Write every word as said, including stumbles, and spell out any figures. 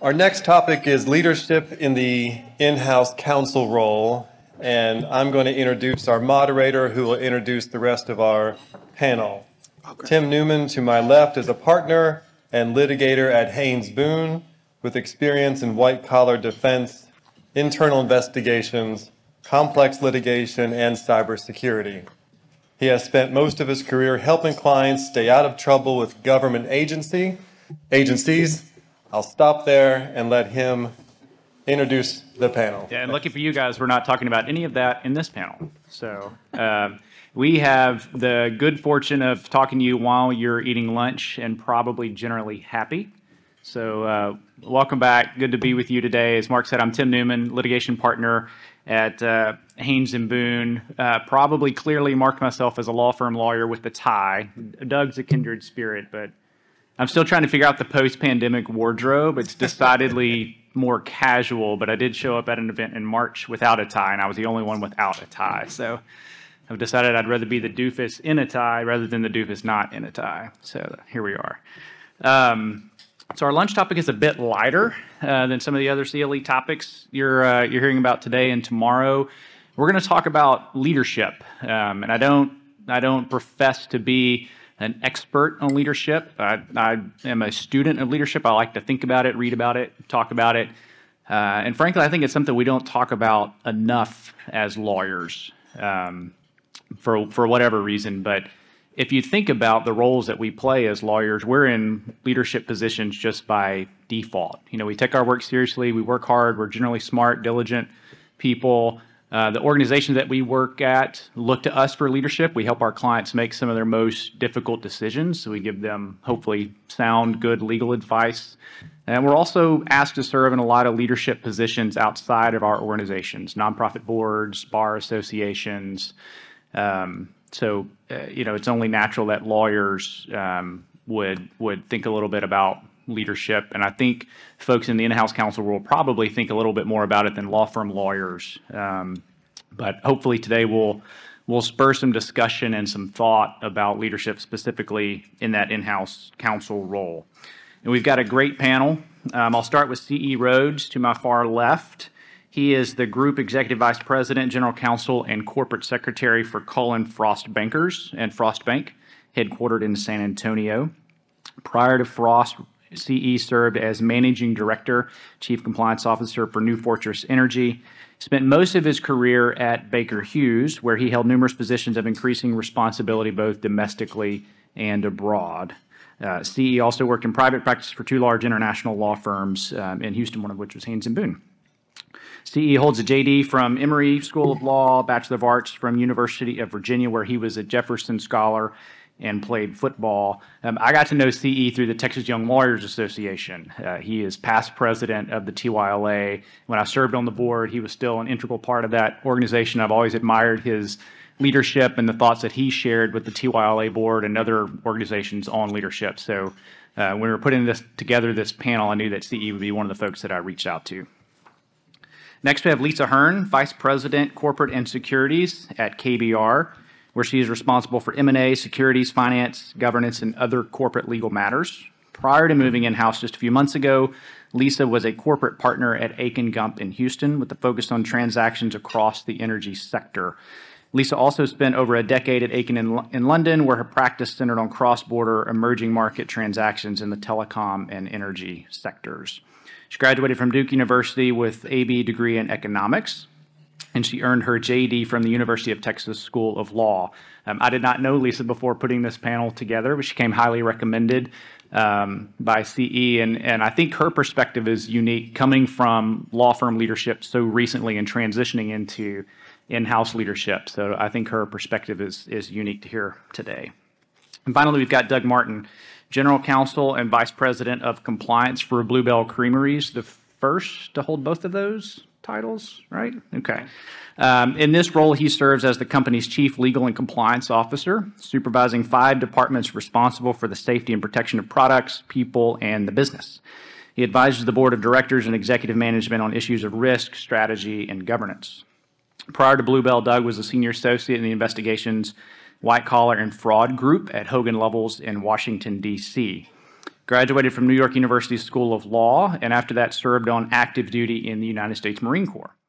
Our next topic is leadership in the in-house counsel role, and I'm going to introduce our moderator who will introduce the rest of our panel. Okay. Tim Newman, to my left, is a partner and litigator at Haynes Boone with experience in white-collar defense, internal investigations, complex litigation, and cybersecurity. He has spent most of his career helping clients stay out of trouble with government agency, agencies. I'll stop there and let him introduce the panel. Yeah, and lucky for you guys, we're not talking about any of that in this panel. So uh, we have the good fortune of talking to you while you're eating lunch and probably generally happy. So uh, welcome back. Good to be with you today. As Mark said, I'm Tim Newman, litigation partner at uh, Haynes and Boone. Uh, probably clearly marked myself as a law firm lawyer with the tie. Doug's a kindred spirit, but I'm still trying to figure out the post-pandemic wardrobe. It's decidedly more casual, but I did show up at an event in March without a tie, and I was the only one without a tie. So I've decided I'd rather be the doofus in a tie rather than the doofus not in a tie. So here we are. Um, so our lunch topic is a bit lighter uh, than some of the other C L E topics you're uh, you're hearing about today and tomorrow. We're going to talk about leadership, um, and I don't I don't profess to be an expert on leadership. I, I am a student of leadership. I like to think about it, read about it, talk about it. Uh, and frankly, I think it's something we don't talk about enough as lawyers um, for, for whatever reason. But if you think about the roles that we play as lawyers, we're in leadership positions just by default. You know, we take our work seriously. We work hard. We're generally smart, diligent people. Uh, the organizations that we work at look to us for leadership. We help our clients make some of their most difficult decisions. So we give them, hopefully, sound, good legal advice. And we're also asked to serve in a lot of leadership positions outside of our organizations, nonprofit boards, bar associations. Um, so, uh, you know, it's only natural that lawyers um, would would think a little bit about leadership, and I think folks in the in-house counsel will probably think a little bit more about it than law firm lawyers. Um, but hopefully today we'll we'll spur some discussion and some thought about leadership specifically in that in-house counsel role. And we've got a great panel. Um, I'll start with C E Rhodes to my far left. He is the Group Executive Vice President, General Counsel, and Corporate Secretary for Cullen Frost Bankers and Frost Bank, headquartered in San Antonio. Prior to Frost, C E served as Managing Director, Chief Compliance Officer for New Fortress Energy. Spent most of his career at Baker Hughes, where he held numerous positions of increasing responsibility both domestically and abroad. Uh, C E also worked in private practice for two large international law firms um, in Houston, one of which was Haynes and Boone. C E holds a J D from Emory School of Law, Bachelor of Arts from University of Virginia, where he was a Jefferson Scholar and played football. Um, I got to know C E through the Texas Young Lawyers Association. Uh, he is past president of the T Y L A. When I served on the board, he was still an integral part of that organization. I've always admired his leadership and the thoughts that he shared with the T Y L A board and other organizations on leadership. So uh, when we were putting this together, this panel, I knew that C E would be one of the folks that I reached out to. Next, we have Lisa Hearn, Vice President, Corporate and Securities at K B R, where she is responsible for M and A, securities, finance, governance, and other corporate legal matters. Prior to moving in-house just a few months ago, Lisa was a corporate partner at Aiken Gump in Houston with a focus on transactions across the energy sector. Lisa also spent over a decade at Aiken in, in London, where her practice centered on cross-border emerging market transactions in the telecom and energy sectors. She graduated from Duke University with a B degree in economics, and she earned her J D from the University of Texas School of Law. Um, I did not know Lisa before putting this panel together, but she came highly recommended um, by C E, and, and I think her perspective is unique, coming from law firm leadership so recently and transitioning into in-house leadership. So I think her perspective is, is unique to hear today. And finally, we've got Doug Martin, General Counsel and Vice President of Compliance for Bluebell Creameries, the first to hold both of those titles, right? Okay. Um, in this role, he serves as the company's Chief Legal and Compliance Officer, supervising five departments responsible for the safety and protection of products, people, and the business. He advises the Board of Directors and Executive Management on issues of risk, strategy, and governance. Prior to Bluebell, Doug was a Senior Associate in the Investigations White Collar and Fraud Group at Hogan Lovells in Washington, D C Graduated from New York University School of Law, and after that served on active duty in the United States Marine Corps.